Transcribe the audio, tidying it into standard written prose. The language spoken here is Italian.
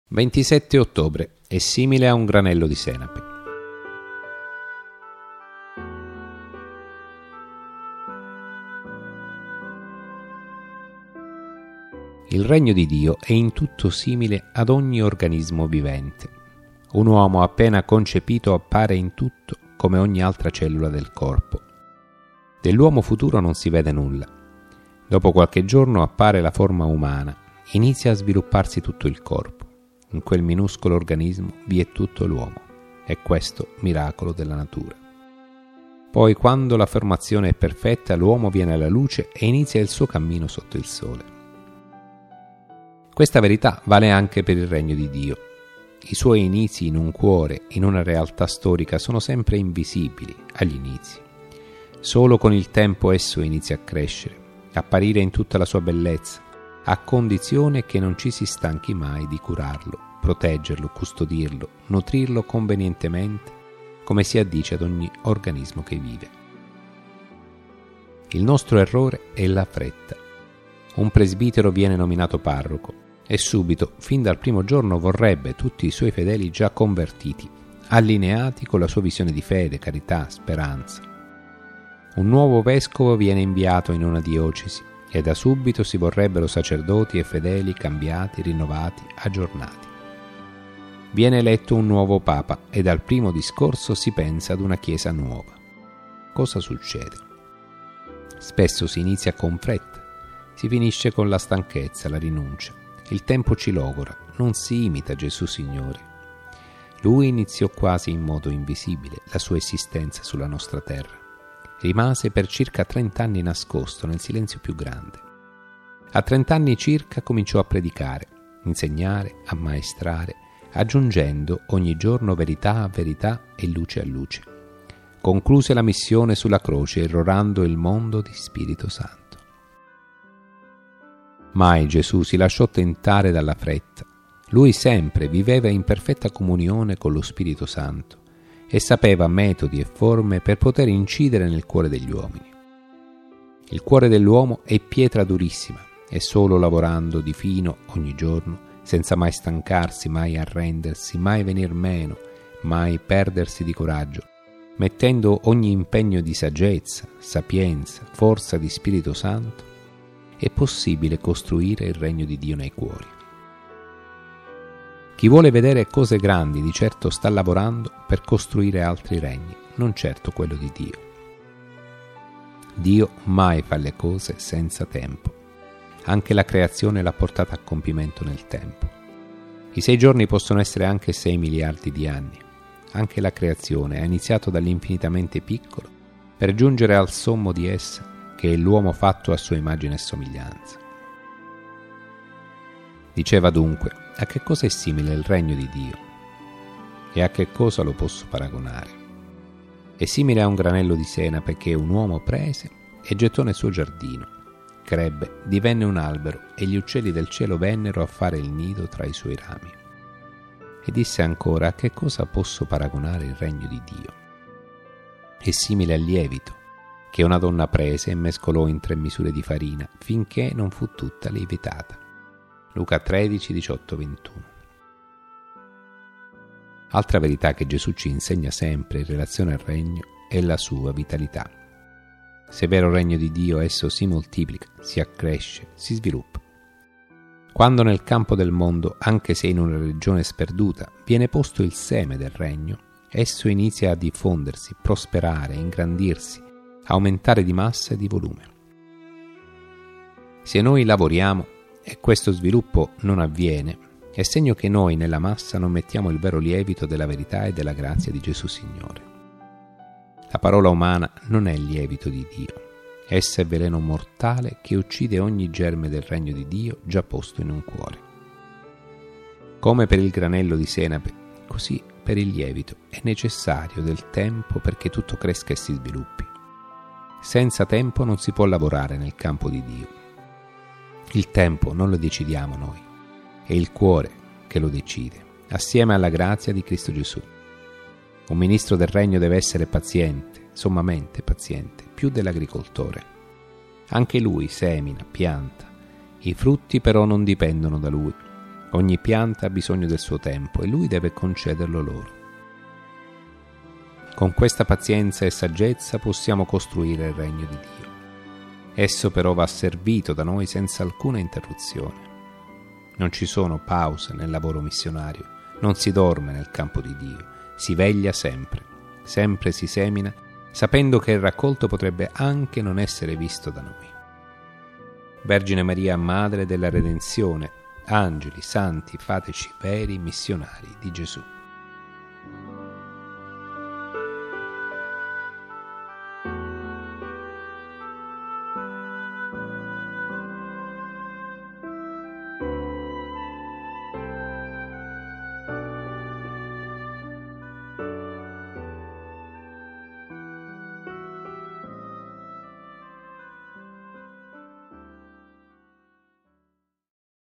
27 ottobre è simile a un granello di senape. Il regno di Dio è in tutto simile ad ogni organismo vivente. Un uomo appena concepito appare in tutto come ogni altra cellula del corpo. Dell'uomo futuro non si vede nulla. Dopo qualche giorno appare la forma umana, inizia a svilupparsi tutto il corpo. In quel minuscolo organismo vi è tutto l'uomo. È questo miracolo della natura. Poi, quando la formazione è perfetta, l'uomo viene alla luce e inizia il suo cammino sotto il sole. Questa verità vale anche per il regno di Dio. I suoi inizi in un cuore, in una realtà storica, sono sempre invisibili agli inizi. Solo con il tempo esso inizia a crescere, apparire in tutta la sua bellezza, a condizione che non ci si stanchi mai di curarlo, proteggerlo, custodirlo, nutrirlo convenientemente, come si addice ad ogni organismo che vive. Il nostro errore è la fretta. Un presbitero viene nominato parroco e subito, fin dal primo giorno, vorrebbe tutti i suoi fedeli già convertiti, allineati con la sua visione di fede, carità, speranza. Un nuovo vescovo viene inviato in una diocesi e da subito si vorrebbero sacerdoti e fedeli cambiati, rinnovati, aggiornati. Viene eletto un nuovo papa e dal primo discorso si pensa ad una chiesa nuova. Cosa succede? Spesso si inizia con fretta, si finisce con la stanchezza, la rinuncia. Il tempo ci logora, non si imita Gesù Signore. Lui iniziò quasi in modo invisibile la sua esistenza sulla nostra terra. Rimase per circa 30 anni nascosto nel silenzio più grande. A 30 anni circa cominciò a predicare, insegnare, ammaestrare, aggiungendo ogni giorno verità a verità e luce a luce. Concluse la missione sulla croce irrorando il mondo di Spirito Santo. Mai Gesù si lasciò tentare dalla fretta. Lui sempre viveva in perfetta comunione con lo Spirito Santo e sapeva metodi e forme per poter incidere nel cuore degli uomini. Il cuore dell'uomo è pietra durissima e solo lavorando di fino ogni giorno, senza mai stancarsi, mai arrendersi, mai venir meno, mai perdersi di coraggio, mettendo ogni impegno di saggezza, sapienza, forza di Spirito Santo, è possibile costruire il regno di Dio nei cuori. Chi vuole vedere cose grandi di certo sta lavorando per costruire altri regni, non certo quello di Dio. Dio mai fa le cose senza tempo. Anche la creazione l'ha portata a compimento nel tempo. I 6 giorni possono essere anche 6 miliardi di anni. Anche la creazione ha iniziato dall'infinitamente piccolo per giungere al sommo di essa, che è l'uomo fatto a sua immagine e somiglianza. Diceva dunque: a che cosa è simile il regno di Dio? E a che cosa lo posso paragonare? È simile a un granello di senape che un uomo prese e gettò nel suo giardino. Crebbe, divenne un albero e gli uccelli del cielo vennero a fare il nido tra i suoi rami. E disse ancora: a che cosa posso paragonare il regno di Dio? È simile al lievito che una donna prese e mescolò in 3 misure di farina finché non fu tutta lievitata. Luca 13, 18, 21. Altra verità che Gesù ci insegna sempre in relazione al regno è la sua vitalità. Se è vero regno di Dio, esso si moltiplica, si accresce, si sviluppa. Quando nel campo del mondo, anche se in una regione sperduta, viene posto il seme del regno, esso inizia a diffondersi, prosperare, ingrandirsi, aumentare di massa e di volume. Se noi lavoriamo e questo sviluppo non avviene, è segno che noi nella massa non mettiamo il vero lievito della verità e della grazia di Gesù Signore. La parola umana non è il lievito di Dio, essa è veleno mortale che uccide ogni germe del regno di Dio già posto in un cuore. Come per il granello di senape, così per il lievito è necessario del tempo perché tutto cresca e si sviluppi. Senza tempo non si può lavorare nel campo di Dio. Il tempo non lo decidiamo noi, è il cuore che lo decide, assieme alla grazia di Cristo Gesù. Un ministro del regno deve essere paziente, sommamente paziente, più dell'agricoltore. Anche lui semina, pianta, i frutti però non dipendono da lui. Ogni pianta ha bisogno del suo tempo e Lui deve concederlo loro. Con questa pazienza e saggezza possiamo costruire il regno di Dio. Esso però va servito da noi senza alcuna interruzione. Non ci sono pause nel lavoro missionario, non si dorme nel campo di Dio, si veglia sempre, sempre si semina, sapendo che il raccolto potrebbe anche non essere visto da noi. Vergine Maria, Madre della Redenzione, angeli, santi, fateci veri missionari di Gesù.